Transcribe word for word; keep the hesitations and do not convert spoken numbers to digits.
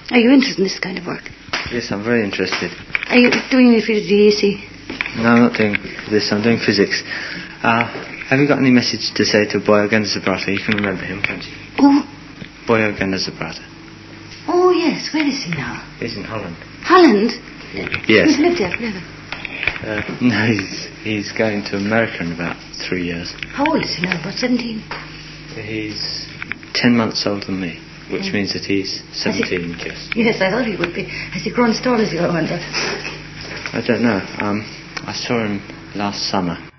Are you interested in this kind of work? Yes, I'm very interested. Are you doing it for the D A C? No, I'm not doing this. I'm doing physics. Uh, have you got any message to say to Boyo Gandasabrata? You can remember him, can't you? Who? Boyo Gandasabrata. Oh, yes. Where is he now? He's in Holland. Holland? Yes. He's lived there forever. Uh, no, he's, he's going to America in about three years. How old is he now? About seventeen? He's ten months older than me, which mm. means that he's seventeen, he... yes. Yes, I thought he would be. Has he grown tall as you, I wonder? I don't know. Um, I saw him last summer.